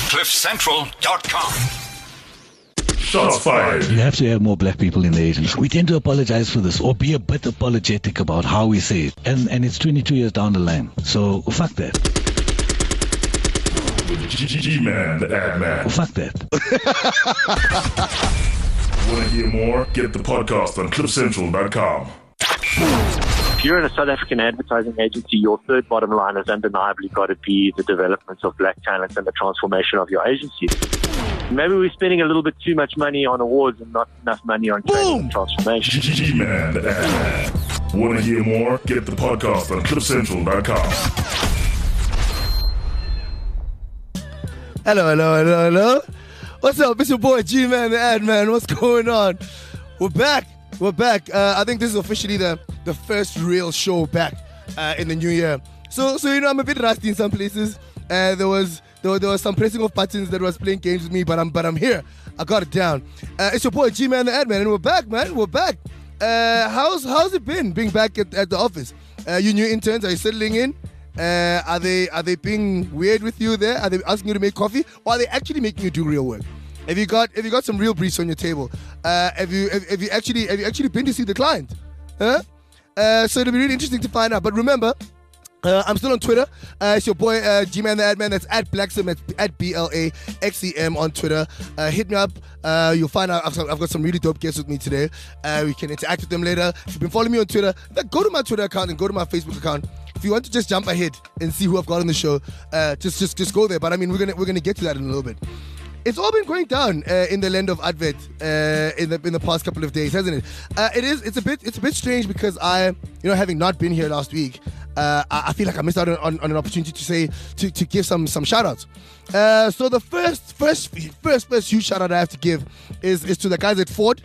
CliffCentral.com. Shots fired. You have to have more black people in the agency. We tend to apologize for this or be a bit apologetic about how we say it. And it's 22 years down the line. So fuck that. G-Man, the ad man. Fuck that. Want to hear more? Get the podcast on CliffCentral.com. If you're in a South African advertising agency, your third bottom line has undeniably got to be the development of black talent and the transformation of your agency. Maybe we're spending a little bit too much money on awards and not enough money on training and transformation. G-Man, the ad man. Want to hear more? Get the podcast on CliffCentral.com. Hello. What's up? It's your boy G-Man, the ad man. What's going on? We're back. I think this is officially the first real show back in the new year. So I'm a bit rusty in some places. There was some pressing of buttons that was playing games with me, but I'm here. I got it down. It's your boy G-Man, the ad man, and we're back, man. We're back. How's it been being back at the office? You new interns, are you settling in? Are they being weird with you there? Are they asking you to make coffee, or are they actually making you do real work? Have you got some real briefs on your table? Have you actually been to see the client? So it'll be really interesting to find out. But remember, I'm still on Twitter. It's your boy G-Man the ad man. That's at Blaxem. That's at BLAXEM on Twitter. Hit me up. You'll find out I've got some really dope guests with me today. We can interact with them later. If you've been following me on Twitter, go to my Twitter account and go to my Facebook account. If you want to just jump ahead and see who I've got on the show, just go there. But I mean, we're gonna get to that in a little bit. It's all been going down in the land of Advert in the past couple of days, hasn't it? It's a bit strange because having not been here last week, I feel like I missed out on an opportunity to give some shout outs. So the first huge shout out I have to give is to the guys at Ford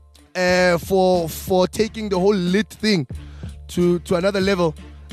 for taking the whole lit thing to another level.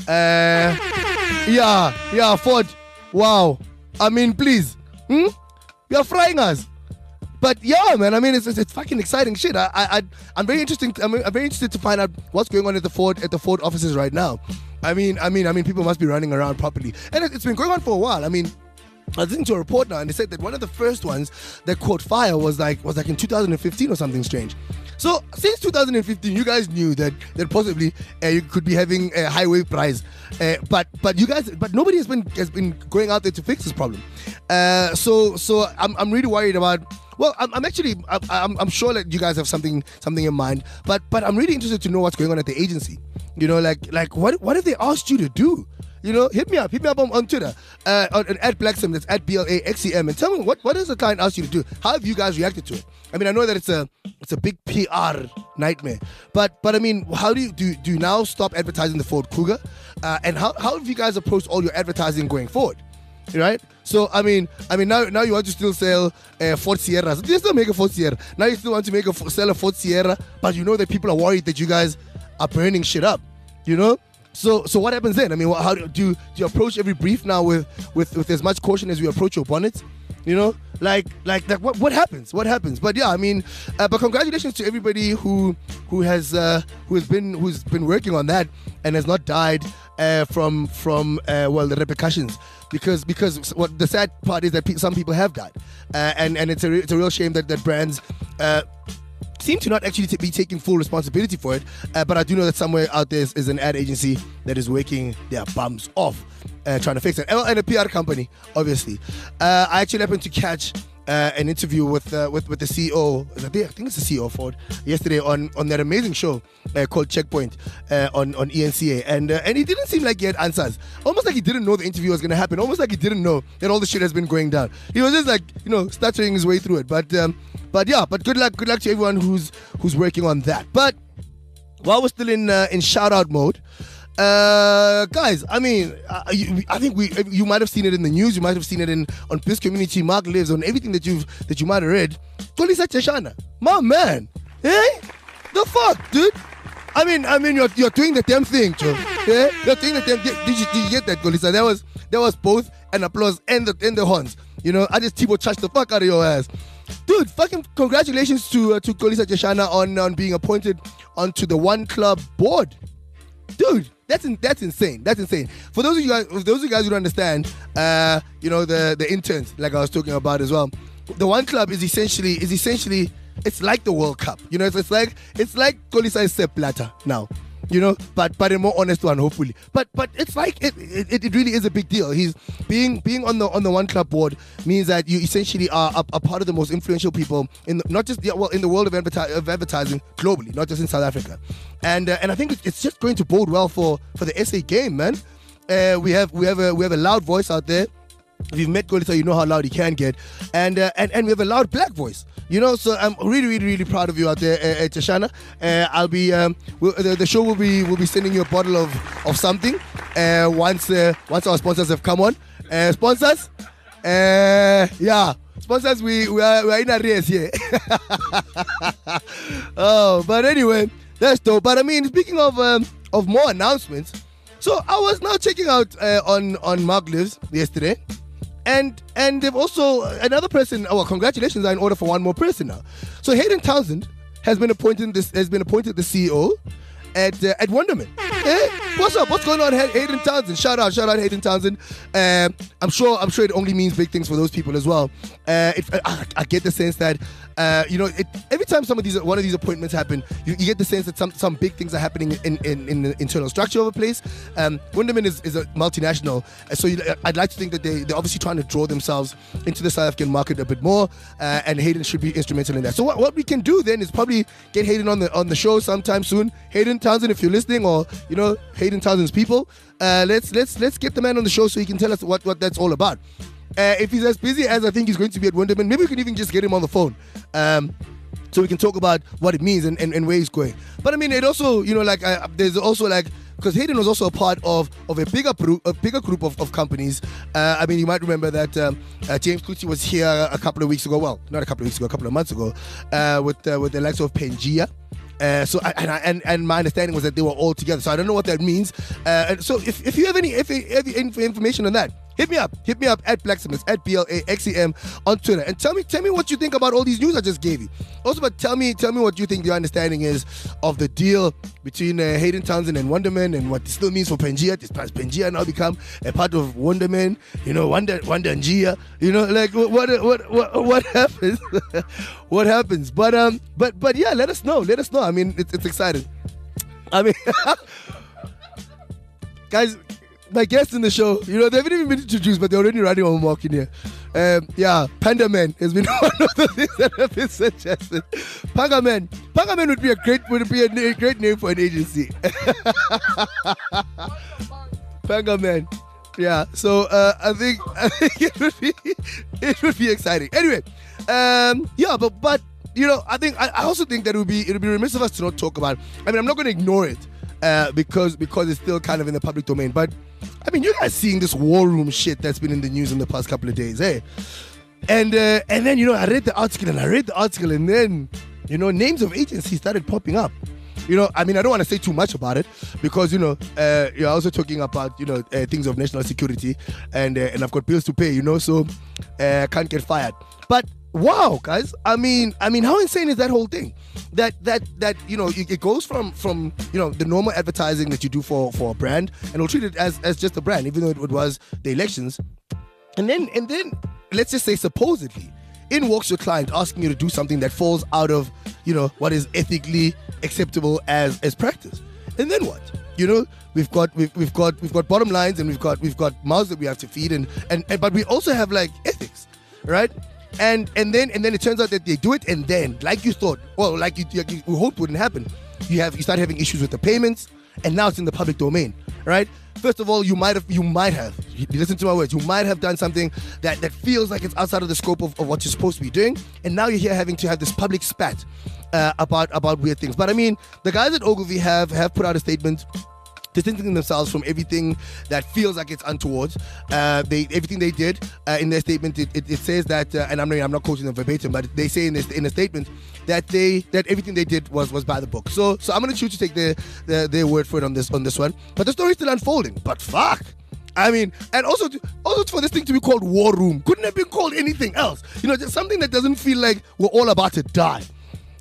Ford. Wow. I mean, please. You're frying us. But yeah, man, I mean, it's fucking exciting shit. I'm very interested. I'm very interested to find out what's going on at the Ford offices right now. I mean, people must be running around properly, and it's been going on for a while. I mean, I was listening to a report now, and they said that one of the first ones that caught fire was like in 2015 or something strange. So since 2015, you guys knew that possibly you could be having a high wave price, but nobody has been going out there to fix this problem. So I'm really worried about. Well, I'm sure that you guys have something in mind, but I'm really interested to know what's going on at the agency. You know, like what have they asked you to do? You know, hit me up on Twitter, at Blaxem, that's at BLAXEM, and tell me what has the client asked you to do? How have you guys reacted to it? I mean, I know that it's a big PR nightmare, but I mean, how do you now stop advertising the Ford Cougar? And how have you guys approached all your advertising going forward? Right? So I mean now you want to still sell Ford Sierra. So you still make a Ford Sierra. Now you still want to sell a Ford Sierra, but you know that people are worried that you guys are burning shit up. You know? So what happens then? I mean, how do you approach every brief now with as much caution as you approach your bonnets? You know, like what happens? What happens? But yeah, I mean, but congratulations to everybody who's been working on that and has not died from the repercussions. Because what the sad part is that some people have died, and it's a real shame that brands seem to not actually be taking full responsibility for it, but I do know that somewhere out there is an ad agency that is working their bums off trying to fix it, and a PR company, obviously. I actually happened to catch an interview with the CEO. I think it's the CEO of Ford yesterday on that amazing show called Checkpoint on ENCA, and he didn't seem like he had answers. Almost like he didn't know the interview was going to happen. Almost like he didn't know that all the shit has been going down. He was just like, stuttering his way through it. But good luck to everyone who's working on that. But while we're still in shout out mode, guys, I mean, I think you might have seen it in the news. You might have seen it on Piss Community, Mark Lives, on everything that you might have read. Xolisa Tsheshana, my man, hey, the fuck, dude. I mean, you're doing the damn thing, Joe. Yeah, you're doing the damn thing. Did you get that, Xolisa? There was both an applause and the horns. You know, I just T-charged the fuck out of your ass. Dude, fucking congratulations to Xolisa Tsheshana on being appointed onto the One Club board. Dude, That's insane. That's insane. For those of you guys who don't understand, the interns, like I was talking about as well. The One Club is essentially it's like the World Cup. It's like Kolisa Sepp Blatter now. But a more honest one, hopefully. But it's like it really is a big deal. He's being on the One Club board means that you essentially are a part of the most influential people in the world of advertising globally, not just in South Africa. And I think it's just going to bode well for the SA game, man. We have a loud voice out there. If you've met Kolisa, you know how loud he can get, and we have a loud black voice. So I'm really, really, really proud of you out there, Tashana. I'll be the show will be sending you a bottle of something once our sponsors have come on. Sponsors, sponsors, we are in arrears here. But anyway, that's dope. But I mean, speaking of more announcements, so I was now checking out on Mark Lives yesterday. And they've also another person. Well, congratulations are in order for one more person now. So Hayden Townsend has been appointed the CEO at Wonderman. What's up? What's going on, Hayden Townsend? Shout out Hayden Townsend. I'm sure it only means big things for those people as well. I get the sense that every time one of these appointments happen, you get the sense that some big things are happening in the internal structure of a place. Wonderman is a multinational, so I'd like to think that they're obviously trying to draw themselves into the South African market a bit more, and Hayden should be instrumental in that. So what we can do then is probably get Hayden on the show sometime soon. Hayden Townsend, if you're listening, or Hayden Townsend's people, let's get the man on the show so he can tell us what that's all about. If he's as busy as I think he's going to be at Wonderman, maybe we can even just get him on the phone, so we can talk about what it means and where he's going. But I mean, it also, there's also because Hayden was also a part of a bigger group of companies. I mean, you might remember that James Kuti was here a couple of weeks ago. Well, not a couple of weeks ago, a couple of months ago, with the likes of Pangea. So my understanding was that they were all together. So I don't know what that means. And so if you have any information on that, hit me up at Blacksmith, at BLAXEM on Twitter, and tell me what you think about all these news I just gave you. Also, but tell me what you think the understanding is of the deal between Hayden Townsend and Wonderman, and what this still means for Pangea. Does Pangea now become a part of Wonderman? Wonder and Gia. What happens? What happens? But yeah, let us know. I mean, it's exciting. I mean, guys, my guests in the show, they haven't even been introduced, but they're already running on walk in here. Panda Man has been one of the things that have been suggested. Panga Man would be a great name for an agency. Panga Man. Yeah. So I think it would be exciting. Anyway, but I also think that it would be remiss of us to not talk about it. I mean, I'm not going to ignore it because it's still kind of in the public domain. But I mean, you guys seeing this war room shit that's been in the news in the past couple of days, eh? And then I read the article, and then names of agencies started popping up. I mean, I don't want to say too much about it because you're also talking about things of national security, and I've got bills to pay, so can't get fired. But wow, guys, I mean, how insane is that whole thing? That it goes from the normal advertising that you do for a brand, and we'll treat it as just a brand, even though it was the elections, and then let's just say supposedly in walks your client asking you to do something that falls out of what is ethically acceptable as practice. And then what? We've got bottom lines, and we've got mouths that we have to feed, and but we also have ethics, right? And then it turns out that they do it, and then like you thought, well, like you hoped wouldn't happen, you start having issues with the payments, and now it's in the public domain, right? First of all, you might have listen to my words, you might have done something that feels like it's outside of the scope of what you're supposed to be doing, and now you're here having to have this public spat about weird things. But I mean, the guys at Ogilvy have put out a statement distancing themselves from everything that feels like it's untoward. Everything they did in their statement, it says that, and I'm not quoting them verbatim, but they say in a statement that everything they did was by the book. So I'm going to choose to take their word for it on this one. But the story's still unfolding. But fuck. I mean, and also for this thing to be called War Room, couldn't have been called anything else. Just something that doesn't feel like we're all about to die.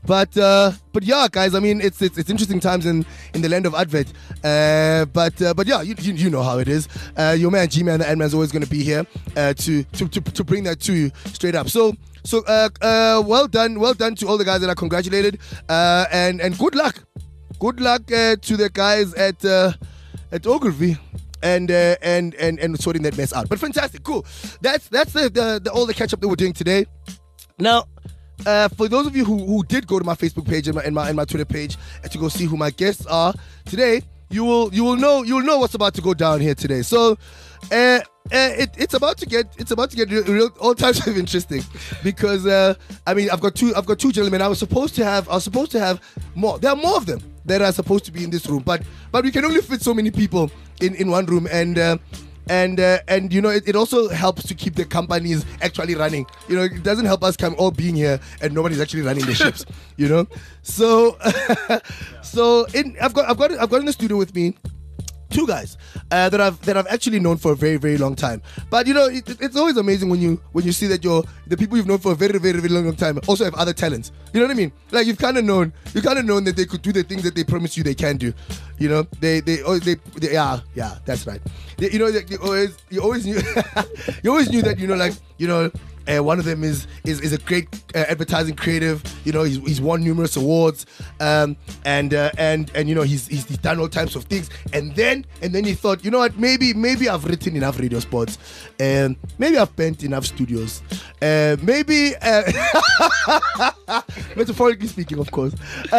But yeah, guys. I mean, it's interesting times in the land of advert. But yeah, you know how it is. Your man G-Man, the Ant-Man's always going to be here to bring that to you straight up. So well done to all the guys that are congratulated. And good luck to the guys at Ogilvy. And sorting that mess out. But fantastic, cool. That's the all the catch up that we're doing today. Now, for those of you who did go to my Facebook page and my Twitter page to go see who my guests are today, you will know what's about to go down here today. So, it's about to get real all types of interesting because I mean I've got two gentlemen. I was supposed to have more. There are more of them that are supposed to be in this room, but we can only fit so many people in one room, and you know it also helps to keep the companies actually running. You know, it doesn't help us all being here and nobody's actually running the ships. You know, so I've got in the studio with me two guys that I've actually known for a very, very long time. But you know, it's always amazing when you see that the people you've known for a very, very, very long time also have other talents. You know what I mean? Like you've kind of known that they could do the things that they promise you they can do. You know, they yeah, that's right. You know, you always knew you always knew that, you know, like, you know. One of them is a great advertising creative. You know, he's won numerous awards, and you know he's done all types of things. And then he thought, you know what, maybe I've written enough radio spots, and maybe I've bent enough studios, maybe metaphorically speaking, of course.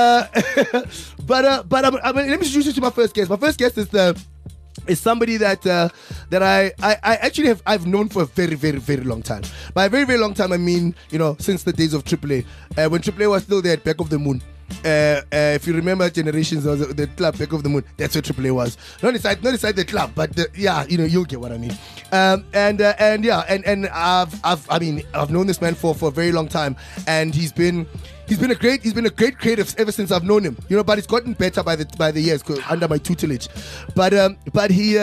But let me introduce you to my first guest. My first guest is somebody that I actually I've known for a very, very, very long time. By a very, very long time, I mean, you know, since the days of AAA, when AAA was still there at Back of the Moon. If you remember Generations, the club Back of the Moon, that's where AAA was. Not inside the club, but yeah, you know, you'll get what I mean. And I've known this man for a very long time, and he's been a great creative ever since I've known him. You know, but it's gotten better by the years under my tutelage. But he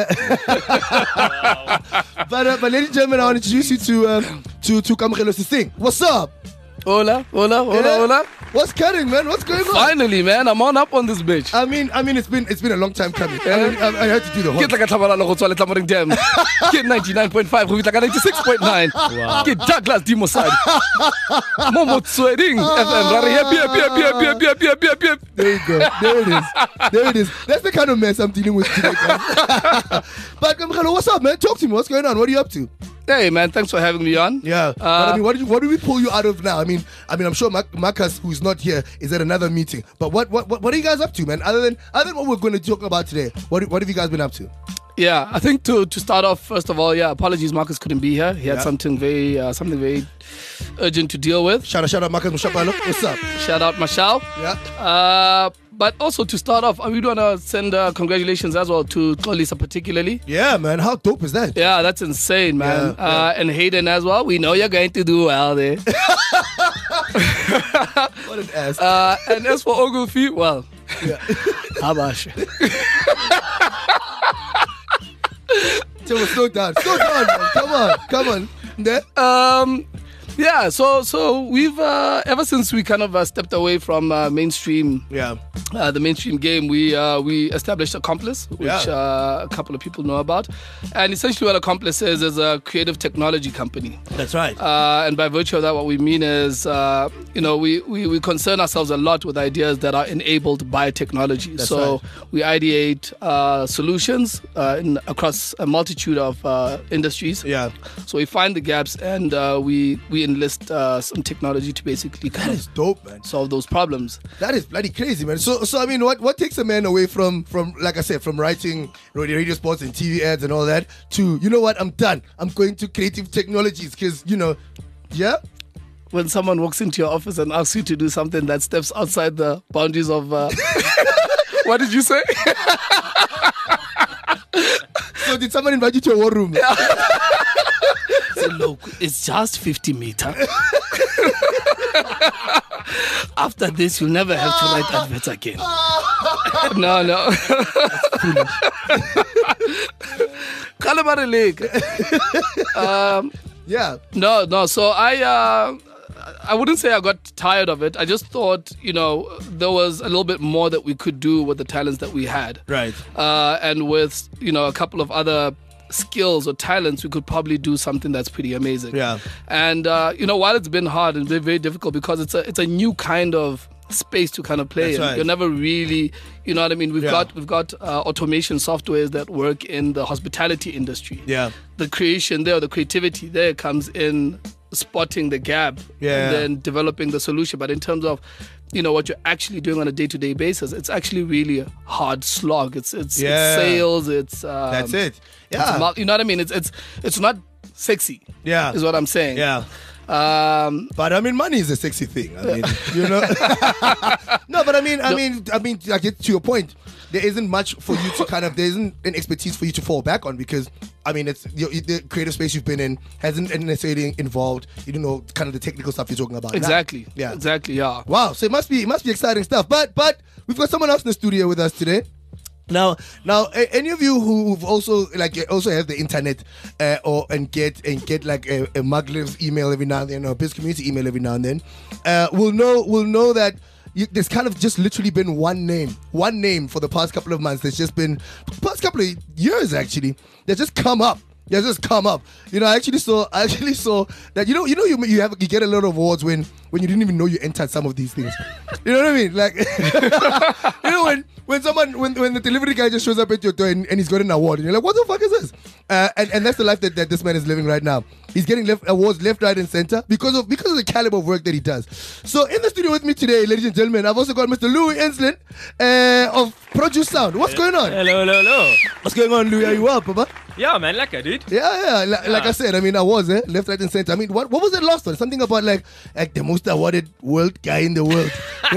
but ladies and gentlemen, I want to introduce you to Kamogelo Sising. What's up? Hola. What's cutting, man? What's going on? Finally, man, I'm on this bitch. I mean, it's been a long time coming. I had to do the whole. Get like a tabaralo go tswala tlamoring dam. Get 99.5, go like 96.9. Wow. Get Douglas Dimo side. Momo sweating. FM There you go. There it is. That's the kind of mess I'm dealing with today, guys. But Kamogelo, what's up, man? Talk to me. What's going on? What are you up to? Hey, man, thanks for having me on. Yeah. But I mean, what do we pull you out of now? I mean, I'm sure Marcus, who's not here, is at another meeting. But what are you guys up to, man? Other than what we're going to talk about today, what have you guys been up to? Yeah, I think to start off, first of all, yeah, apologies, Marcus couldn't be here. He had something very urgent to deal with. Shout out Marcus Mushapalo. What's up? Shout out Mashal. Yeah. But also to start off, we want to send congratulations as well to Xolisa particularly. Yeah, man. How dope is that? Yeah, that's insane, man. Yeah. And Hayden as well. We know you're going to do well there. What an ass. And as for Ogilvy, well, Yeah. Habash. So slow down, man. Come on. Yeah. Yeah, so we've ever since we kind of stepped away from mainstream, the mainstream game, we established Accomplice, which a couple of people know about, and essentially what Accomplice is a creative technology company. That's right. And by virtue of that, what we mean is, we concern ourselves a lot with ideas that are enabled by technology. That's so right. we ideate solutions across a multitude of industries. Yeah. So we find the gaps and we enlist some technology to basically That is dope, man. solve those problems. That is bloody crazy, man. So I mean, what takes a man away from like I said, from writing radio spots and TV ads and all that to, you know what, I'm done. I'm going to creative technologies because, you know, yeah. When someone walks into your office and asks you to do something that steps outside the boundaries of what did you say? So did someone invite you to a war room? So look, it's just 50 meters. After this, you'll never have to write adverts again. No. Yeah. No. So I wouldn't say I got tired of it. I just thought, there was a little bit more that we could do with the talents that we had. Right. And with, a couple of other skills or talents, we could probably do something that's pretty amazing. Yeah. And, while it's been hard and very, very difficult because it's a new kind of space to kind of play in. Right. You're never really, you know what I mean? We've got automation softwares that work in the hospitality industry. Yeah. The creation there, the creativity there comes in spotting the gap and then developing the solution. But in terms of, what you're actually doing on a day-to-day basis, it's actually really a hard slog. It's sales. It's that's it. Yeah. You know what I mean? It's not sexy. Yeah. Is what I'm saying. Yeah. But I mean, money is a sexy thing. I mean, No, but I mean, I get to your point. There isn't much for you to there isn't an expertise for you to fall back on because, I mean, it's the creative space you've been in hasn't necessarily involved, kind of the technical stuff you're talking about. Exactly. Now. Yeah. Exactly. Yeah. Wow. So it must be exciting stuff. But we've got someone else in the studio with us today. Now, any of you who've also have the internet and get like a Maglev's email every now and then or a Biz Community email every now and then, will know that there's kind of just literally been one name for the past couple of months. There's just been past couple of years actually. That's just come up. I actually saw that you get a lot of awards when you didn't even know you entered some of these things. You know what I mean? Like when the delivery guy just shows up at your door and he's got an award and you're like, what the fuck is this? And that's the life that this man is living right now. He's getting awards left, right, and center because of the caliber of work that he does. So in the studio with me today, ladies and gentlemen, I've also got Mr. Louis Enslin of Produce Sound. What's going on? Hello. What's going on, Louis? Are you well, Papa? Yeah, man, like I did. Yeah. Like I said, I mean, I was left, right, and center. I mean, what was the last one? Something about like the most awarded world guy in the world.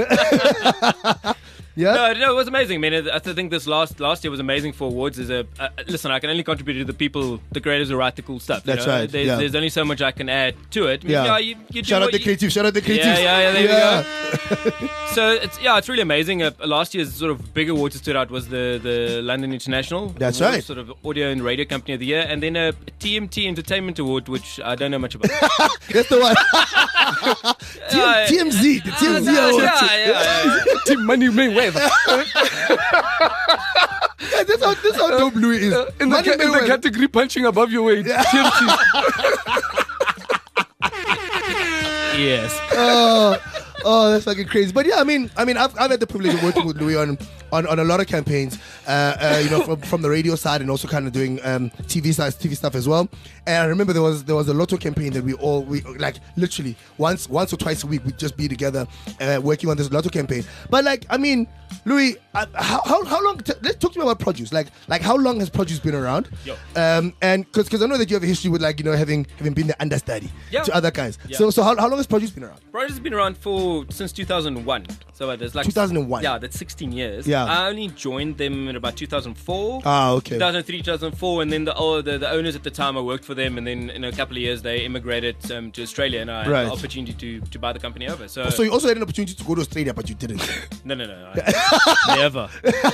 Yeah. No, it was amazing. I mean, I think this last year was amazing for awards. Listen, I can only contribute to the creators who write the cool stuff. That's right. There's only so much I can add to it. Yeah. You Shout out the creative. Yeah, there we go. So it's really amazing. Last year's sort of big award that stood out was the London International. That's award, right. Sort of audio and radio company of the year, and then a TMT Entertainment Award, which I don't know much about. That's the one. TMZ. The TMZ Award. Yeah. Team Money Mayweather. That's how dope Louis is. In the category punching above your weight. TMT. Yes. Oh, that's fucking crazy. But yeah, I mean, I've had the privilege of working with Louis on a lot of campaigns, from the radio side and also kind of doing TV stuff as well. And I remember there was a Lotto campaign that we like literally once or twice a week we'd just be together working on this Lotto campaign. But like, I mean, Louis, how long? Let's talk to me about Produce. Like how long has Produce been around? Yo. And because I know that you have a history with having been the understudy to other guys. Yeah. So how long has Produce been around? Produce has been around since 2001. So there's like 2001. Yeah, that's 16 years. Yeah. I only joined them in about 2004. Ah, okay. 2003, 2004, and then the owners at the time I worked for them, and then in a couple of years they immigrated to Australia, and I had the opportunity to buy the company over. So you also had an opportunity to go to Australia, but you didn't. No. Never.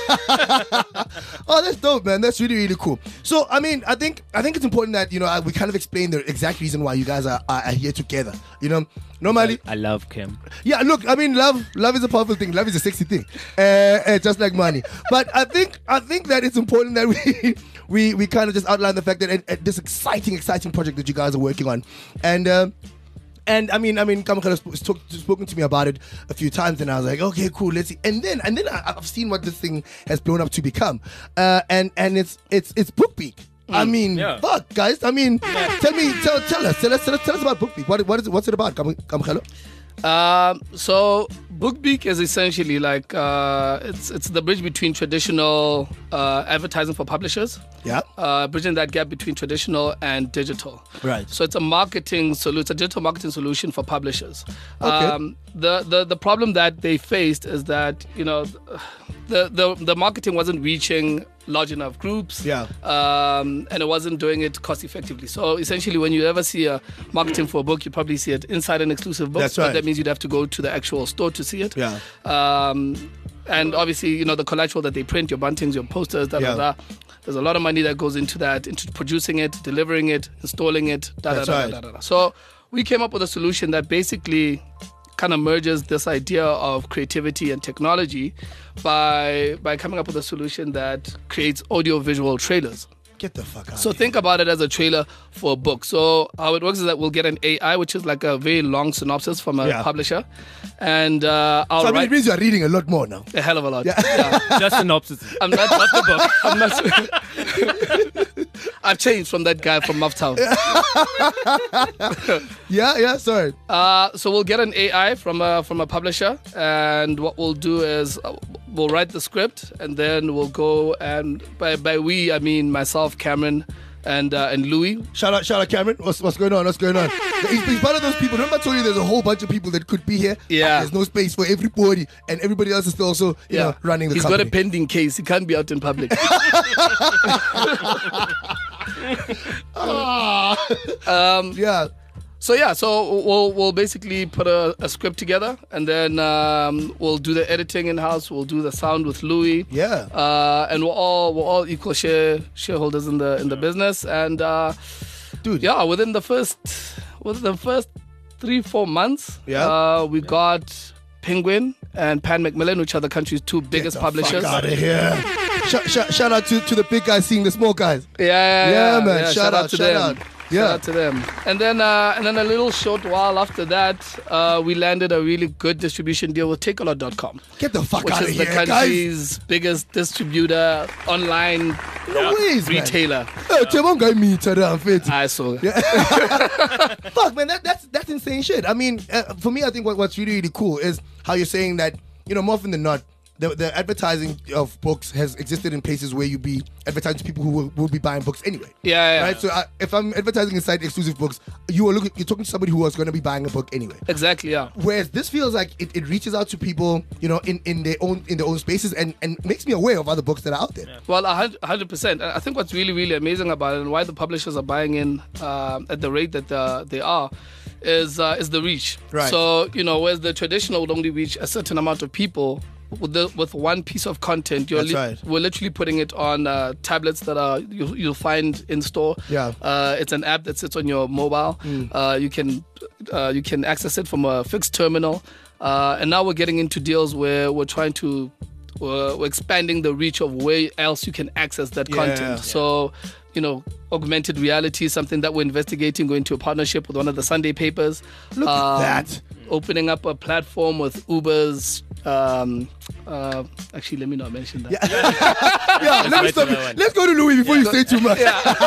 Oh, that's dope, man. That's really, really cool. So, I mean, I think it's important that we kind of explain the exact reason why you guys are here together. Normally, I love Kim. Yeah, look, I mean, love is a powerful thing. Love is a sexy thing, just like money. But I think that it's important that we kind of just outline the fact that this exciting project that you guys are working on, and I mean, Kamukela has spoken to me about it a few times, and I was like, okay, cool, let's see. And then I've seen what this thing has blown up to become, and it's BookBeak. I mean, fuck, guys. I mean, tell us about BookBeak. What's it about, Kamukela? So BookBeak is essentially like it's the bridge between traditional advertising for publishers, bridging that gap between traditional and digital. Right. So it's a digital marketing solution for publishers. Okay. The problem that they faced is that the marketing wasn't reaching large enough groups, and it wasn't doing it cost effectively. So essentially, when you ever see a marketing for a book, you probably see it inside an exclusive book. That's right. But that means you'd have to go to the actual store to see it. Yeah. And obviously, the collateral that they print, your buntings, your posters, there's a lot of money that goes into that, into producing it, delivering it, installing it, That's right. So we came up with a solution that basically kind of merges this idea of creativity and technology by coming up with a solution that creates audio-visual trailers. Get the fuck out. So think about it as a trailer for a book. So how it works is that we'll get an AI, which is like a very long synopsis from a publisher, and I'll it means you're reading a lot more now. A hell of a lot. Yeah. Just synopsis. I'm not the book. I'm not. I've changed from that guy from Mufftown. Sorry. So we'll get an AI from a publisher, and what we'll do is we'll write the script, and then we'll go and by we I mean myself, Cameron, and Louis. Shout out Cameron. What's going on? He's one of those people. Remember I told you there's a whole bunch of people that could be here. Yeah. There's no space for everybody, and everybody else is still also running the company. He's got a pending case. He can't be out in public. So we'll basically put a script together, and then we'll do the editing in house. We'll do the sound with Louis. Yeah. And we're all equal shareholders in the business. And within the first 3-4 months, we got Penguin and Pan Macmillan, which are the country's two biggest publishers. Fuck out of here. Shout out to the big guys seeing the small guys. Yeah, man. Shout out to them. Shout out to them. And then a little short while after that, we landed a really good distribution deal with Takealot.com. Get the fuck out of here, which is the country's biggest distributor, online retailer. I saw. Fuck, man, that's insane shit. I mean, for me, I think what's really, really cool is how you're saying that, more often than not, the advertising of books has existed in places where you be advertising to people who will be buying books anyway. Yeah. Right. So if I'm advertising inside exclusive books, you're talking to somebody who was going to be buying a book anyway. Exactly. Yeah. Whereas this feels like it reaches out to people, in their own spaces and makes me aware of other books that are out there. Yeah. Well, 100%. I think what's really, really amazing about it and why the publishers are buying in at the rate that they are is the reach. Right. So whereas the traditional would only reach a certain amount of people. With one piece of content, we're literally putting it on tablets that you'll find in store. Yeah, it's an app that sits on your mobile. You can access it from a fixed terminal, and now we're getting into deals where we're trying to we're expanding the reach of where else you can access that content. So, augmented reality is something that we're investigating, going to a partnership with one of the Sunday papers. Look at that. Opening up a platform with Uber's. Actually, let me not mention that. Let's go to Louis before you say too much.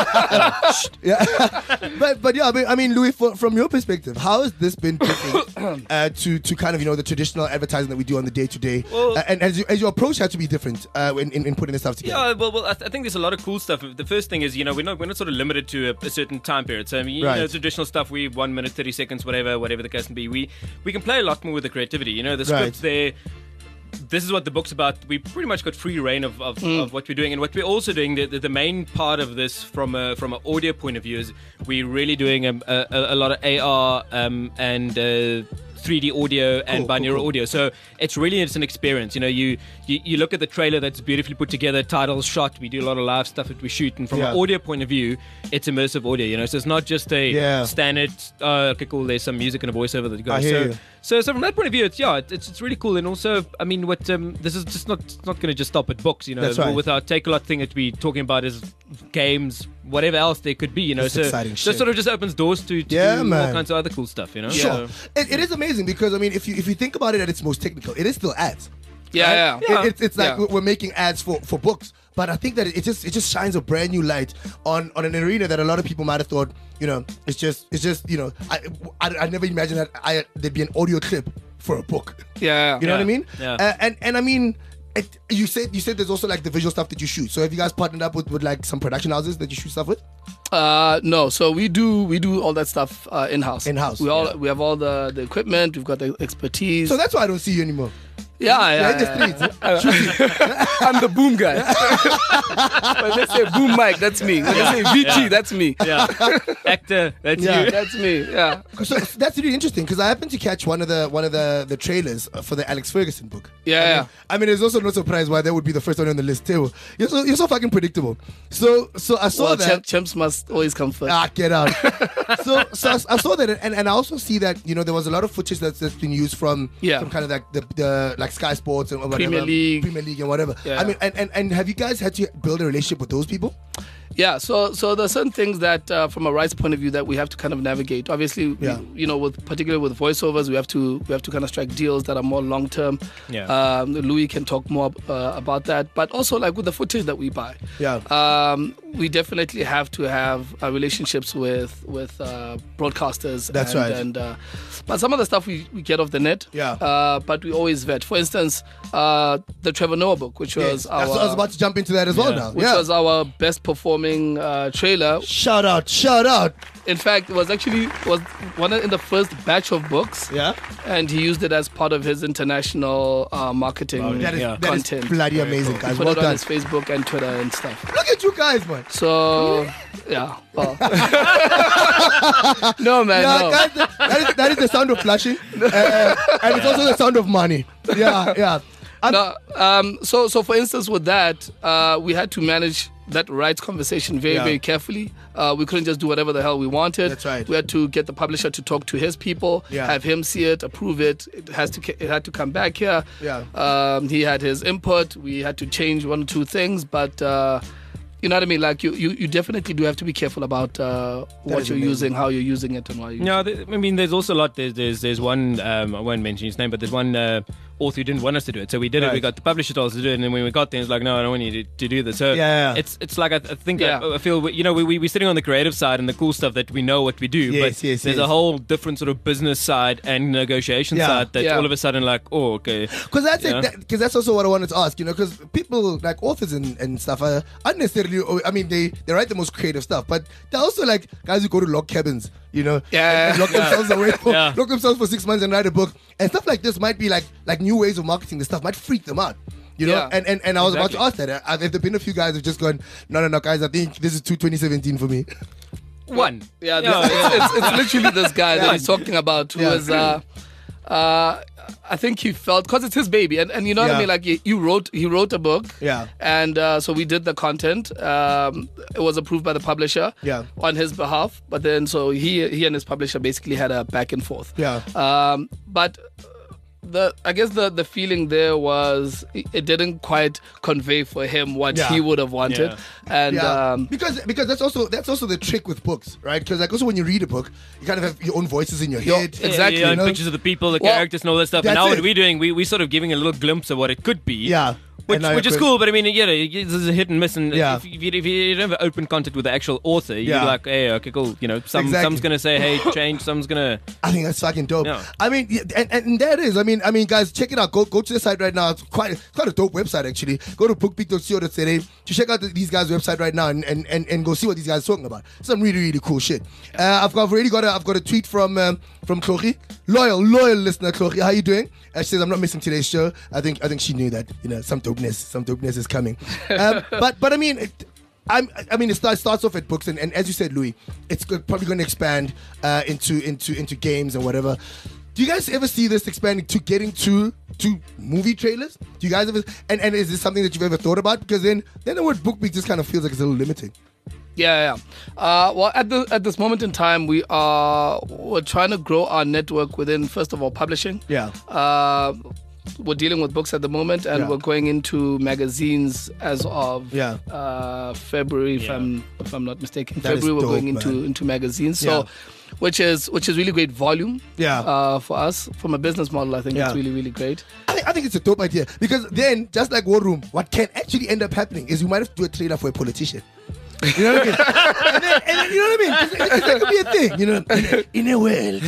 But I mean, Louis, from your perspective, how has this been different to kind of the traditional advertising that we do on the day to day? And as your approach had to be different in putting this stuff together. Yeah, well, I think there's a lot of cool stuff. The first thing is we're not sort of limited to a certain time period. So I mean, traditional stuff, we 1 minute 30 seconds, whatever the case may be. We can play a lot more with the creativity. The scripts there. This is what the book's about. We pretty much got free reign of what we're doing, and what we're also doing. The main part of this, from an audio point of view, is we're really doing a lot of AR and 3D audio and binaural audio. So it's an experience. You look at the trailer that's beautifully put together, titles shot. We do a lot of live stuff that we shoot, and from an audio point of view, it's immersive audio. So it's not just a standard. Okay, cool. There's some music and a voiceover that goes. So from that point of view, it's really cool. And also, I mean, what this is just not going to just stop at books. That's right. With our Takealot thing that we're talking about is games, whatever else there could be. That's exciting shit. So it sort of just opens doors to do all kinds of other cool stuff. Sure. It is amazing because I mean, if you think about it at its most technical, it is still ads. Yeah. It's like we're making ads for books, but I think that it just shines a brand new light on an arena that a lot of people might have thought, it's just I never imagined that there'd be an audio clip for a book. Yeah. You know what I mean? Yeah. And I mean, you said there's also like the visual stuff that you shoot. So have you guys partnered up with like some production houses that you shoot stuff with? No. So we do all that stuff in house. In house. We have all the equipment. We've got the expertise. So that's why I don't see you anymore. Yeah. In the streets. I'm the boom guy. When they say boom mic, that's me. When they say VT, that's me. Yeah. Actor, that's you. That's me. Yeah. So that's really interesting because I happened to catch one of the trailers for the Alex Ferguson book. I mean, it's also no surprise why that would be the first one on the list too. You're so fucking predictable. So I saw that. Champs must always come first. Get out. so I saw that, and I also see that there was a lot of footage that's been used from kind of like the like Sky Sports and whatever, Premier League and whatever. I mean, and have you guys had to build a relationship with those people? Yeah, so there's certain things that, from a rights point of view, that we have to kind of navigate. Obviously, particularly with voiceovers, we have to kind of strike deals that are more long term. Yeah. Louis can talk more about that, but also like with the footage that we buy. Yeah. We definitely have to have relationships with broadcasters. That's right. But some of the stuff we get off the net. Yeah. But we always vet. For instance, the Trevor Noah book, which was I was about to jump into that as well now. Which was our best performing trailer. Shout out. In fact, it was one in the first batch of books. Yeah. And he used it as part of his international marketing content. That is bloody amazing, guys. He put Well it on done. his Facebook and Twitter and stuff. Look at you guys, man. So, yeah. Well. No, man, no. Guys, that is the sound of flashing. And it's also the sound of money. Yeah. So for instance, with that, we had to manage that rights conversation very, very carefully. We couldn't just do whatever the hell we wanted. That's right. We had to get the publisher to talk to his people, have him see it, approve it. It had to come back here. Yeah. He had his input. We had to change one or two things, but you know what I mean? Like you definitely do have to be careful about what you're using, how you're using it, and why you're using it. I mean, there's also a lot. There's one, I won't mention his name, but there's one author who didn't want us to do it. So we did it. We got the publisher told us to do it, and then when we got there, it's like, no, I don't want you to do this. So it's like I think I feel we're sitting on the creative side and the cool stuff that we know what we do, but there's a whole different sort of business side and negotiation side that all of a sudden like, oh, okay. Because that's it. Because that's also what I wanted to ask. Because people like authors and stuff are unnecessarily. I mean, they write the most creative stuff, but they're also like guys who go to log cabins. And lock themselves away lock themselves for 6 months and write a book and stuff like this might be like new ways of marketing. The stuff might freak them out, and I was about to ask that. Have there been a few guys who've just gone, no, guys, I think this is too 2017 for me? One, it's literally this guy that he's talking about who is. I think he felt because it's his baby, and you know what I mean. Like he wrote a book, and so we did the content. It was approved by the publisher, on his behalf. But then so he and his publisher basically had a back and forth, but. I guess the feeling there was it didn't quite convey for him what he would have wanted, and because that's also the trick with books, right? Because like also when you read a book, you kind of have your own voices in your head, exactly, and pictures of the people, the characters, and all that stuff. And now what we're doing, we're sort of giving a little glimpse of what it could be. Which is cool, but I mean, this is a hit and miss, and if you don't have open contact with the actual author, you're like, hey, okay, cool. Some's gonna say, hey, change. Someone's gonna. I think that's fucking dope. I mean, and that is. I mean, guys, check it out. Go to the site right now. It's quite a dope website actually. Go to bookbeat.co.za to check out these guys' website right now and go see what these guys are talking about. Some really really cool shit. I've got a tweet from Chloe, loyal listener Chloe. How you doing? She says I'm not missing today's show. I think she knew that some dopeness is coming. But I mean. It starts off at books, and as you said, Louis, it's probably going to expand into games and whatever. Do you guys ever see this expanding to getting to movie trailers? Do you guys ever? And is this something that you've ever thought about? Because then the word BookBeat just kind of feels like it's a little limiting. Yeah. Well, at this moment in time, we're trying to grow our network within, first of all, publishing. We're dealing with books at the moment, and we're going into magazines as of February, if I'm not mistaken. That February, we're going into magazines. So, which is really great volume. For us from a business model, I think it's really really great. I think it's a dope idea because then, just like War Room, what can actually end up happening is you might have to do a trailer for a politician. You know what I mean? and then you know what I mean? Because that could be a thing, you know. In a world,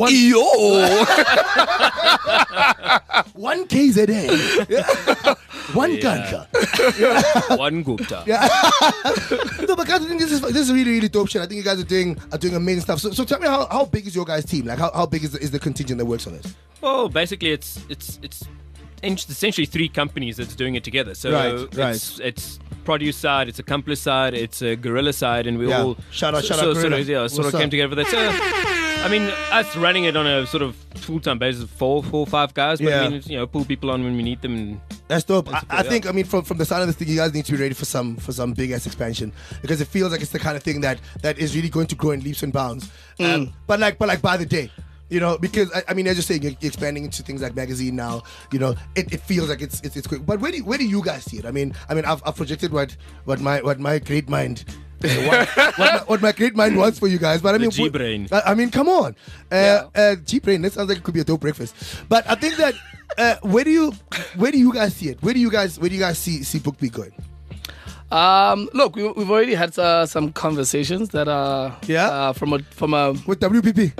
one KZN. One Gupta. One Gupta. Yeah. No, but guys, I think this is really, really dope shit. I think you guys are doing amazing stuff. So tell me, how big is your guys' team? Like, how big is the contingent that works on this? Well, basically, it's essentially 3 companies that's doing it together. So it's produce side, it's accomplice side, it's a guerrilla side, and we all shout out sort of came together for that. So, I mean, us running it on a sort of full-time basis, 4 or 5 guys, but I mean, pull people on when we need them. And that's dope. I think, I mean, from the side of this thing, you guys need to be ready for some big ass expansion, because it feels like it's the kind of thing that is really going to grow in leaps and bounds. But like by the day. Because I mean, as you're saying, you're expanding into things like magazine now. It feels like it's quick. But where do you guys see it? I mean, I've projected what my great mind. what my great mind wants for you guys, but I mean, G-Brain. I mean, come on, G-Brain. That sounds like it could be a dope breakfast. But I think that where do you guys see it? Where do you guys see BookBeat going? Look, we've already had some conversations that are from a with WPP.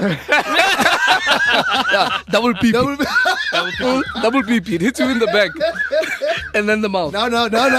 Double PP. Double PP. It hits you in the back and then the mouth. No.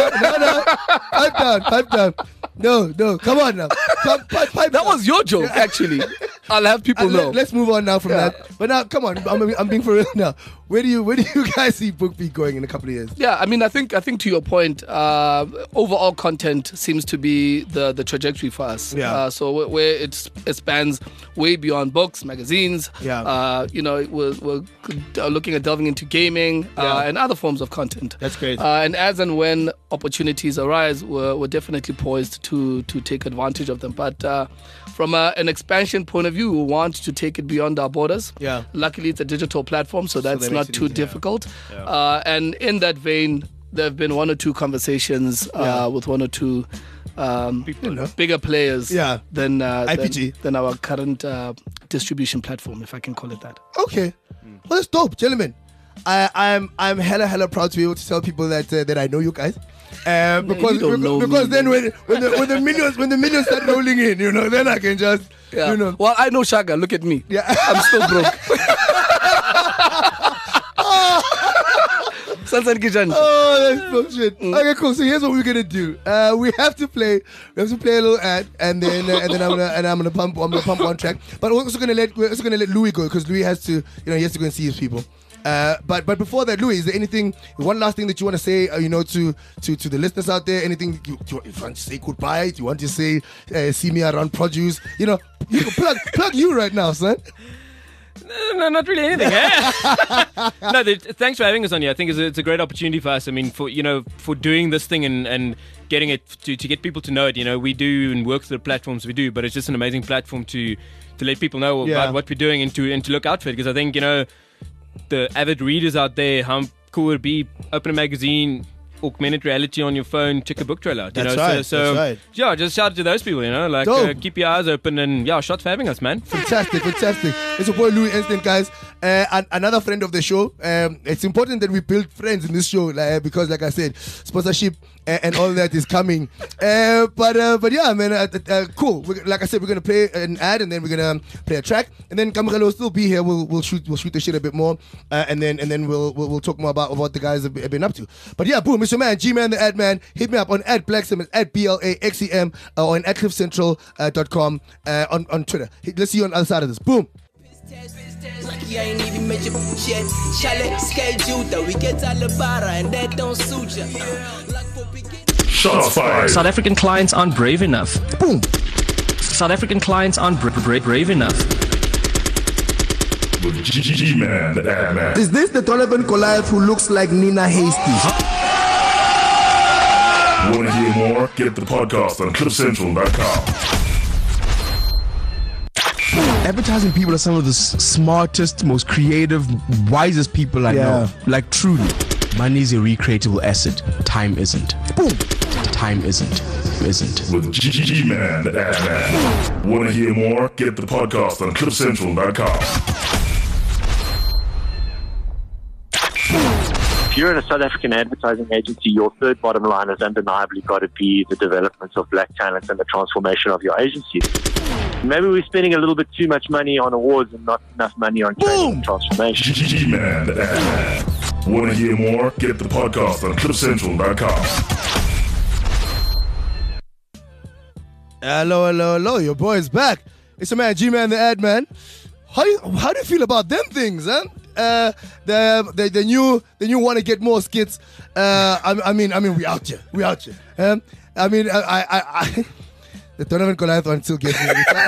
Pipe down. No. Come on now. Pipe that was your joke, actually. I'll have people know. Let's move on now from that. But now, come on. I'm being for real now. Where do you guys see BookBeat going in a couple of years? Yeah, I mean, I think to your point, overall content seems to be the trajectory for us. Yeah. So where it spans way beyond books, magazines. Yeah. We're looking at delving into gaming and other forms of content. That's great. And as and when opportunities arise, we're definitely poised to take advantage of them. But from an expansion point of view, we want to take it beyond our borders. Yeah. Luckily, it's a digital platform, so that's not too difficult. Yeah. And in that vein, there have been 1 or 2 conversations with 1 or 2 bigger players than IPG. than our current distribution platform, if I can call it that. Okay. Well, that's dope, gentlemen. I'm hella proud to be able to tell people that I know you guys. Because then when the millions start rolling in, then I can just Well, I know Shaka. Look at me. Yeah. I'm still broke. Oh, that's bullshit. Okay, cool. So here's what we're gonna do. We have to play a little ad, and then I'm gonna pump one track. But we're also gonna let Louis go, because Louis has to he has to go and see his people. But before that, Louis, is there one last thing that you want to say, to the listeners out there? Anything you want to say goodbye? Do you want to say, see me around produce? You can plug you right now, son. No, not really anything. No, thanks for having us on here. I think it's a great opportunity for us. I mean, for doing this thing and getting it to get people to know it. We do and work through the platforms we do, but it's just an amazing platform to let people know about what we're doing and to look out for it. Because I think the avid readers out there, how cool it would be, open a magazine, augmented reality on your phone, check a book trailer out. That's right. Yeah, just shout out to those people, keep your eyes open, and shots for having us, man. Fantastic. It's your boy Louis Instant, guys. And another friend of the show. It's important that we build friends in this show, because like I said, sponsorship and all that is coming. But yeah, man, cool. Like I said, we're gonna play an ad, and then we're gonna play a track, and then Kamagalo will still be here. We'll shoot the shit a bit more, and then we'll talk more about what the guys have been up to. But yeah, boom, Mr. Man, G-Man the ad man, hit me up on @Blaxem, @BLAXEM, or on @cliffcentral.com on Twitter. Let's see you on the other side of this. Boom. Lucky I ain't even made your shit. Chalet schedule that we get all the bar and that don't suit ya. Shots fired. South African clients aren't brave enough. Boom. South African clients aren't brave enough. With G-Man, the ad man. Is this the Donovan Goliath who looks like Nina Hasty? Want to hear more? Get the podcast on cliffcentral.com. Advertising people are some of the smartest, most creative, wisest people I know. Like, truly. Money is a recreatable asset. Time isn't. Boom. Time isn't. With G-Man, the ad man. Want to hear more? Get the podcast on cliffcentral.com. If you're in a South African advertising agency, your third bottom line has undeniably got to be the development of black talent and the transformation of your agency. Maybe we're spending a little bit too much money on awards and not enough money on training and transformation. G-Man, the ad man. Want to hear more? Get the podcast on ClipCentral.com. Hello. Your boy is back. It's your man, G-Man the Ad Man. How do you feel about them things, huh? The new want to get more skits. I mean, we out here. I mean, I the Donovan Goliath one still gets me every time.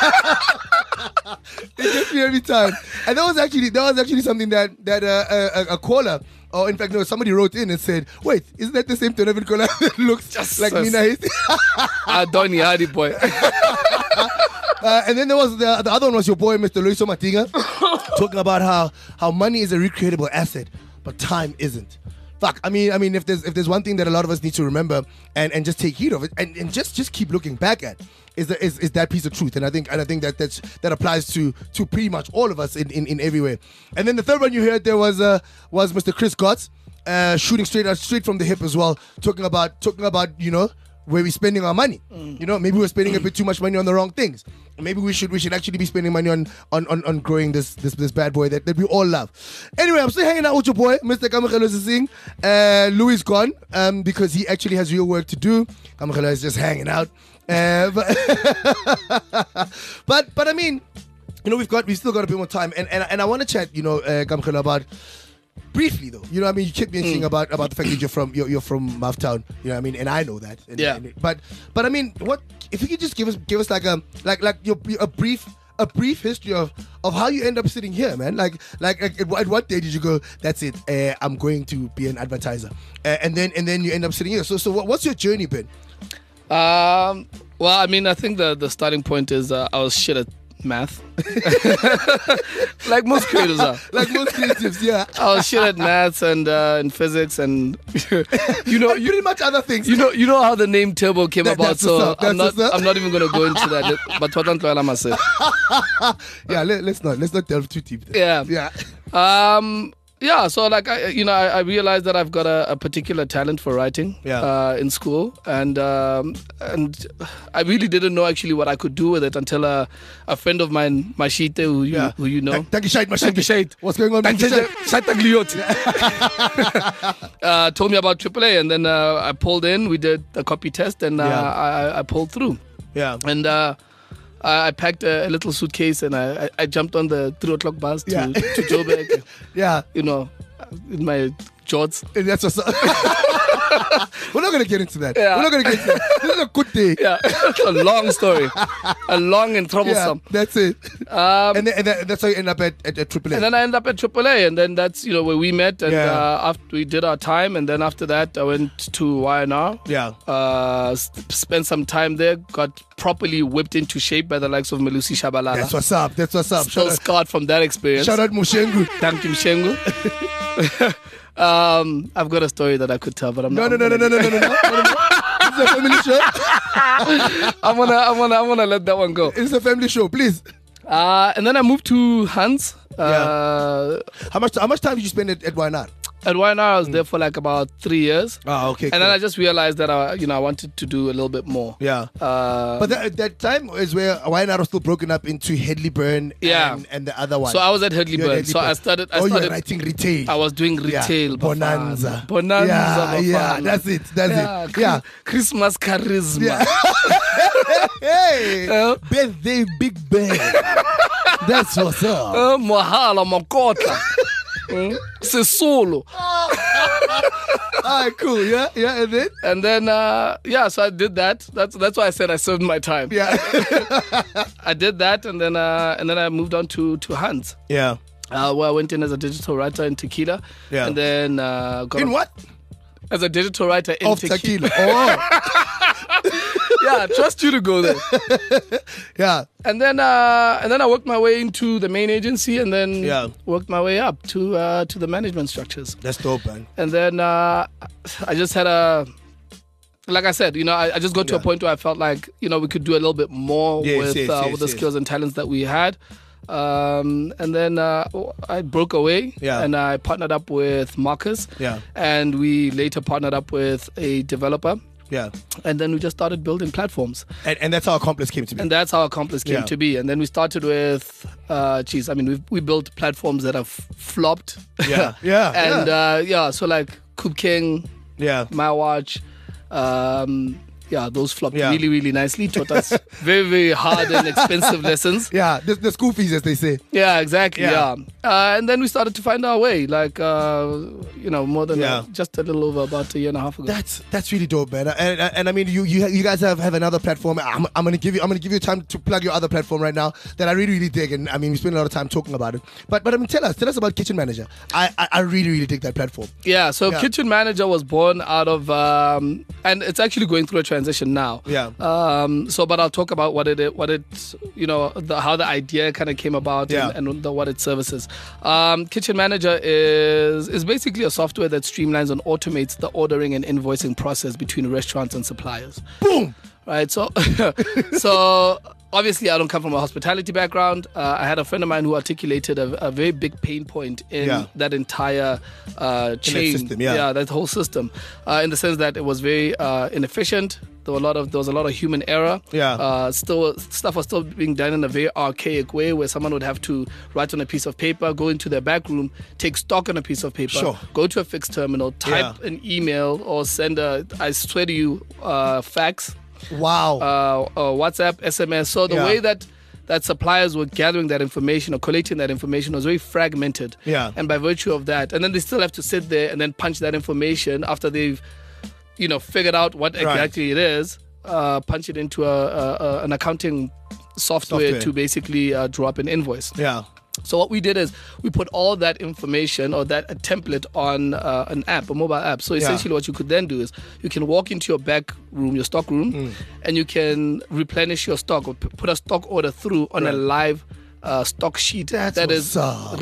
It gets me every time. And that was actually something that a caller, or in fact, no, somebody wrote in and said, "Wait, isn't that the same Donovan Goliath that looks just like Mina Hasty?" Donny Hardy boy. And then there was the other one was your boy, Mr. Loyiso Matinga, talking about how money is a recreatable asset, but time isn't. Fuck, I mean, if there's one thing that a lot of us need to remember and just take heed of it and just keep looking back at is that piece of truth. And I think that applies to pretty much all of us in every way. And then the third one you heard there was Mr. Chris Gotts, shooting straight from the hip as well, talking about where we're spending our money. Maybe we're spending a bit too much money on the wrong things. Maybe we should actually be spending money on growing this bad boy that we all love. Anyway, I'm still hanging out with your boy, Mr. Kamohelo Sising. Louis gone because he actually has real work to do. Kamohelo is just hanging out. But I mean, we've still got a bit more time, and I want to chat, Kamohelo, about. Briefly though, you kept mentioning about the fact that you're from Mouthtown, and I know that. But I mean, what if you could just give us like a brief history of how you end up sitting here, man? Like at what day did you go? That's it. I'm going to be an advertiser, and then you end up sitting here. So what's your journey been? Well, I mean, I think the starting point is I was shit at math. Like most creators are. Like most creatives, yeah. I was shit at maths and physics and pretty much other things. You know how the name Turbo came about, so I'm not even gonna go into that. But what I'm myself. Yeah, let's not delve too deep there. Yeah. Yeah, so like I realized that I've got a particular talent for writing in school, and I really didn't know actually what I could do with it until a friend of mine, Mashite, who you know, Mashite. What's going on, Mashite? Told me about AAA, and then I pulled in. We did a copy test, and I pulled through. Yeah, and. I packed a little suitcase and I jumped on the 3 o'clock bus to Joburg. Yeah. In my jorts. That's what's up. We're not going to get into that. Yeah. We're not going to get into that. This is a good day. Yeah. A long story. A long and troublesome. Yeah, that's it. And that's how you end up at AAA. And then I ended up at AAA. And then that's, where we met. And after we did our time. And then after that, I went to YNR. Yeah. Spent some time there. Got properly whipped into shape by the likes of Melusi Shabalala. That's what's up. Still scarred from that experience. Shout out Mushengu. Thank you, Mushengu. I've got a story that I could tell, but I'm not. No. This is a family show. I'm gonna let that one go. It's a family show, please. And then I moved to Hans. How much time did you spend at YNR? At YNR, I was there for like about 3 years. Oh, okay. And then I just realized that I wanted to do a little bit more. Yeah. But that time is where YNR was still broken up into Headley Burn and the other one. So I was at Headley Burn. So I started. You were writing retail. I was doing retail. Bonanza. Yeah, that's it. Yeah. Christmas charisma. Yeah. Hey. Birthday Big Ben. That's what's up. Mahala Makota. Solo. Alright, cool. Yeah, and then so I did that. That's why I said I served my time. Yeah. I did that, and then I moved on to Hans. Yeah. Where I went in as a digital writer in Tequila. Yeah. And then what? As a digital writer in Tequila. Oh. Yeah, I trust you to go there. Yeah. And then I worked my way into the main agency, and then worked my way up to the management structures. That's dope, man. And then I just had like I said, I just got to a point where I felt like, we could do a little bit more with the skills and talents that we had. And then I broke away, and I partnered up with Marcus, and we later partnered up with a developer Yeah. And then we just started building platforms. And that's how Accomplice came to be. And that's how Accomplice came to be. And then we started with, we built platforms that have flopped. Yeah. So like Coop King, My Watch, those flopped really, really nicely. Taught us very, very hard and expensive lessons. Yeah, the school fees, as they say. Yeah, exactly. Yeah. And then we started to find our way, like, more than just a little over about a year and a half ago. That's really dope, man. And I mean, you guys have another platform. I'm gonna give you time to plug your other platform right now that I really, really dig. And I mean, we spend a lot of time talking about it. But I mean, tell us about Kitchen Manager. I really, really dig that platform. Yeah. So Kitchen Manager was born out of, and it's actually going through a transition now. Yeah. But I'll talk about how the idea kind of came about and what it services. Kitchen Manager is basically a software that streamlines and automates the ordering and invoicing process between restaurants and suppliers. Boom. Right. So, obviously, I don't come from a hospitality background. I had a friend of mine who articulated a very big pain point in that entire chain. That system, that whole system, in the sense that it was very inefficient. There was a lot of human error. Stuff was still being done in a very archaic way, where someone would have to write on a piece of paper, go into their back room, take stock on a piece of paper, go to a fixed terminal, type an email, or send I swear to you, fax. Wow. WhatsApp, SMS. So the way that suppliers were gathering that information or collating that information was very fragmented. Yeah. And by virtue of that, and then they still have to sit there and then punch that information after they've figured out what exactly it is, punch it into an accounting software to basically draw up an invoice. Yeah. So what we did is we put all that information or that a template on an app, a mobile app. So essentially what you could then do is you can walk into your back room, your stock room, and you can replenish your stock or put a stock order through on a live stock sheet. That is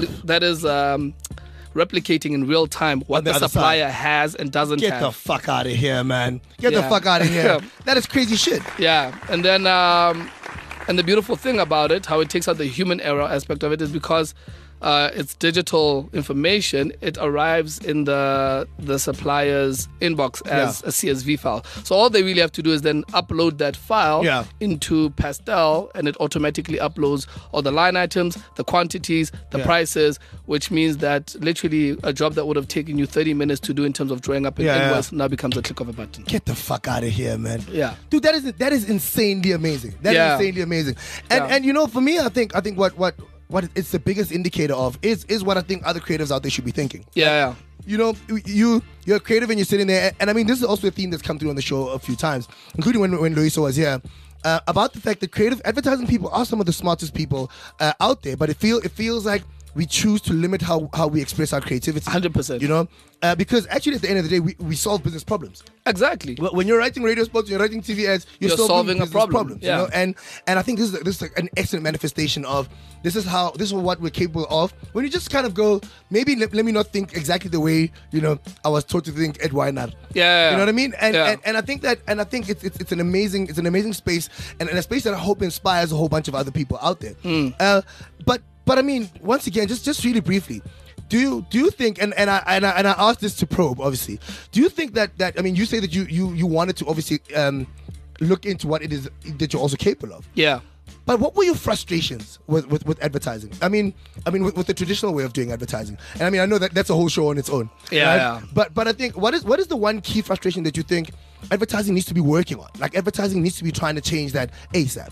replicating in real time what the supplier has and doesn't have. Get the fuck out of here, man. Get the fuck out of here. That is crazy shit. Yeah. And then and the beautiful thing about it, how it takes out the human error aspect of it, is because it's digital information, it arrives in the supplier's inbox as a CSV file. So all they really have to do is then upload that file into Pastel, and it automatically uploads all the line items, the quantities, the prices, which means that literally a job that would have taken you 30 minutes to do in terms of drawing up an invoice now becomes a click of a button. Get the fuck out of here, man. Yeah. Dude, that is insanely amazing. That is insanely amazing. And for me, I think what it's the biggest indicator of is what I think other creatives out there should be thinking. Yeah. You're creative and you're sitting there, and I mean, this is also a theme that's come through on the show a few times, including when Luisa was here, about the fact that creative advertising people are some of the smartest people out there, but it feels like we choose to limit how we express our creativity. 100%. Because actually at the end of the day, we solve business problems. Exactly. When you're writing radio spots, you're writing TV ads, you're solving a problem. Yeah. And I think this is like an excellent manifestation of this is what we're capable of. When you just kind of go, maybe let me not think exactly the way I was taught to think Ed Weiner. Yeah. You know what I mean? And I think it's an amazing space, and a space that I hope inspires a whole bunch of other people out there. But I mean, once again, just really briefly, do you think, and I asked this to Probe, obviously, do you think that I mean, you say that you wanted to obviously look into what it is that you're also capable of. Yeah. But what were your frustrations with advertising? I mean, with the traditional way of doing advertising. And I mean, I know that's a whole show on its own. Yeah. Right? But I think what is the one key frustration that you think advertising needs to be working on? Like advertising needs to be trying to change that ASAP.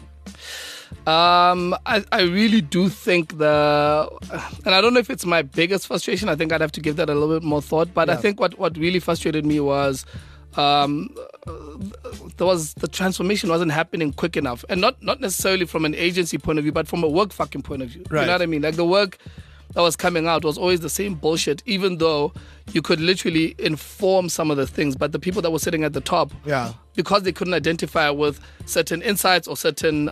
I really do think and I don't know if it's my biggest frustration. I think I'd have to give that a little bit more thought. But I think what really frustrated me was the transformation wasn't happening quick enough, and not necessarily from an agency point of view, but from a work fucking point of view. Right. You know what I mean? Like the work that was coming out was always the same bullshit, even though you could literally inform some of the things, but the people that were sitting at the top, because they couldn't identify with certain insights or certain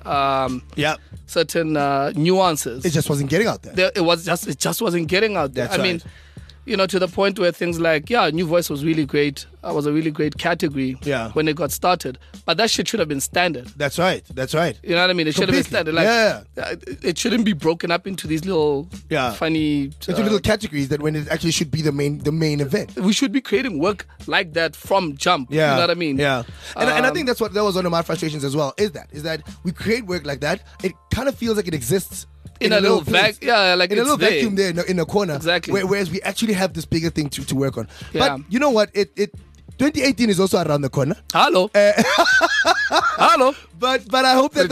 nuances, it just wasn't getting out there. It just wasn't getting out there. That's I mean, You know, to the point where things like, New Voice was really great. Was a really great category when it got started. But that shit should have been standard. That's right. You know what I mean? It should have been standard. Like, it shouldn't be broken up into these little funny... into little categories that when it actually should be the main event. We should be creating work like that from jump. Yeah. You know what I mean? Yeah. And I think that was one of my frustrations as well, is that we create work like that. It kind of feels like it exists in a little like in a little vacuum there in a corner. Exactly. Whereas we actually have this bigger thing to work on. Yeah. But you know what? 2018 is also around the corner. Hello. Hello. But I hope that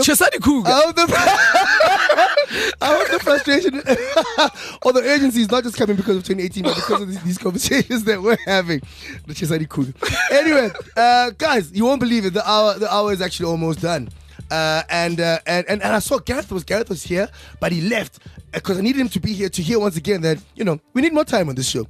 I hope the frustration or the urgency is not just coming because of 2018, but because of these conversations that we're having. The Chesadi Kuga. Anyway, guys, you won't believe it. The hour is actually almost done. And I saw Gareth was here, but he left because I needed him to be here to hear once again that, you know, we need more time on this show.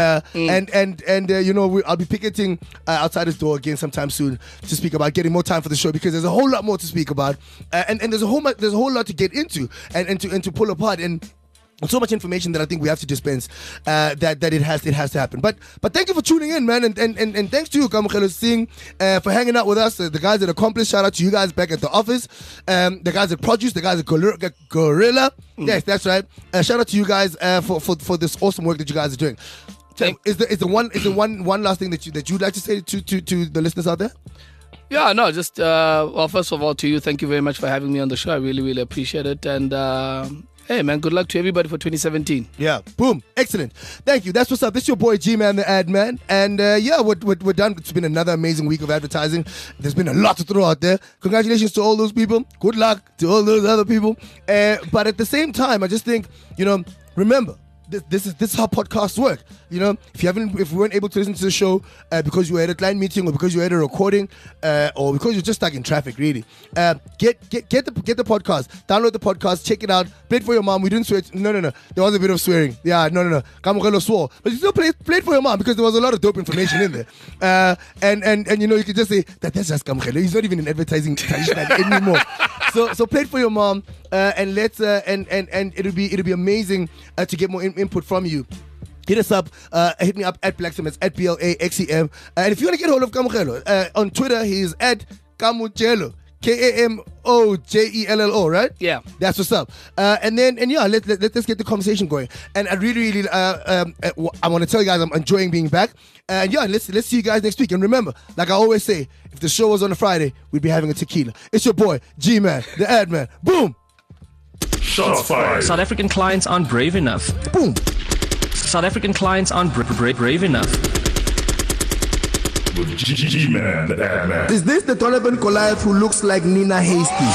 And you know, I'll be picketing outside his door again sometime soon to speak about getting more time for the show, because there's a whole lot more to speak about, and there's a whole lot to get into and to pull apart, and so much information that I think we have to dispense that it has to happen. But thank you for tuning in, man, and thanks to you, Kamokhelo Singh, for hanging out with us. The guys at Accomplice, shout out to you guys back at the office. The guys at Produce, the guys at Gorilla. Yes, that's right. Shout out to you guys for this awesome work that you guys are doing. Is the one last thing that you'd like to say to the listeners out there? Yeah, no, just well, first of all, to you, thank you very much for having me on the show. I really, really appreciate it. And hey, man, good luck to everybody for 2017. Yeah, boom, excellent. Thank you. That's what's up. This is your boy G-Man, the ad man. And yeah, we're done. It's been another amazing week of advertising. There's been a lot to throw out there. Congratulations to all those people. Good luck to all those other people. But at the same time, I just think, you know, remember, this is how podcasts work. You know, if we weren't able to listen to the show because you were at a client meeting, or because you were at a recording, or because you're just stuck in traffic, really, get the podcast, download the podcast, check it out, play it for your mom. We didn't swear. No. There was a bit of swearing. Yeah, no. Kamokhelo swore, but you still play it for your mom because there was a lot of dope information in there. And you know, you could just say that's just Kamokhelo. He's not even in advertising anymore. So play it for your mom, and let's and it'll be amazing to get more input from you. Hit us up, hit me up at Blaxem, it's at BLAXEM. And if you want to get hold of Kamokhelo, on Twitter, he's at Kamojelo, KAMOJELLO, right? Yeah. That's what's up. And yeah, let's get the conversation going. And I really, I want to tell you guys I'm enjoying being back. And yeah, let's see you guys next week. And remember, like I always say, if the show was on a Friday, we'd be having a tequila. It's your boy, G-Man, the ad man. Boom! Shots fired. South African clients aren't brave enough. Boom! South African clients aren't brave enough. With G-Man, the ad man. Is this the Donovan Goliath who looks like Nina Hasty?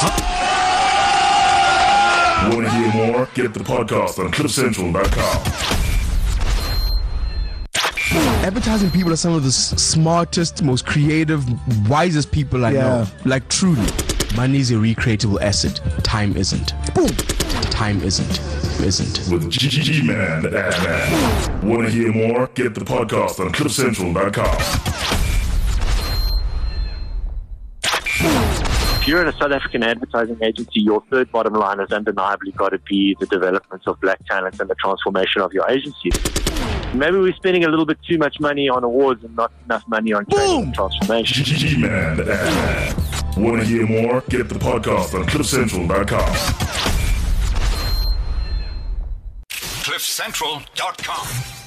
Want to hear more? Get the podcast on CliffCentral.com. Advertising people are some of the smartest, most creative, wisest people I know. Like, truly. Money is a recreatable asset. Time isn't. Boom! Time isn't. With G-Man, the ad man. Want to hear more? Get the podcast on CliffCentral.com. If you're in a South African advertising agency, your third bottom line has undeniably got to be the development of black talent and the transformation of your agency. Maybe we're spending a little bit too much money on awards and not enough money on training and transformation. G-Man, the ad man. Want to hear more? Get the podcast on CliffCentral.com. CliffCentral.com.